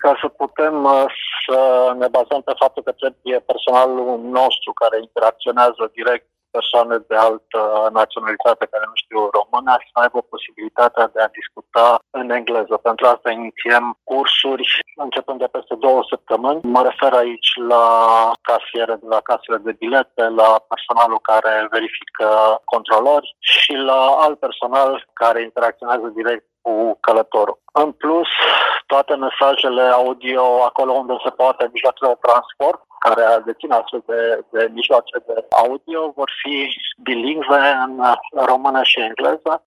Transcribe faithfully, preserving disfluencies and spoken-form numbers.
ca să putem să ne bazăm pe faptul că trebuie personalul nostru care interacționează direct persoane de altă naționalitate care nu știu română să aibă posibilitatea de a discuta în engleză. Pentru asta inițiem cursuri începând de peste două săptămâni. Mă refer aici la casiere de la casele de bilete, la personalul care verifică controlori și la alt personal care interacționează direct cu călătorul. În plus, toate mesajele audio acolo unde se poate, mijloacele de transport care dețin astfel de, de mijloace de audio vor fi bilingve în română și engleză.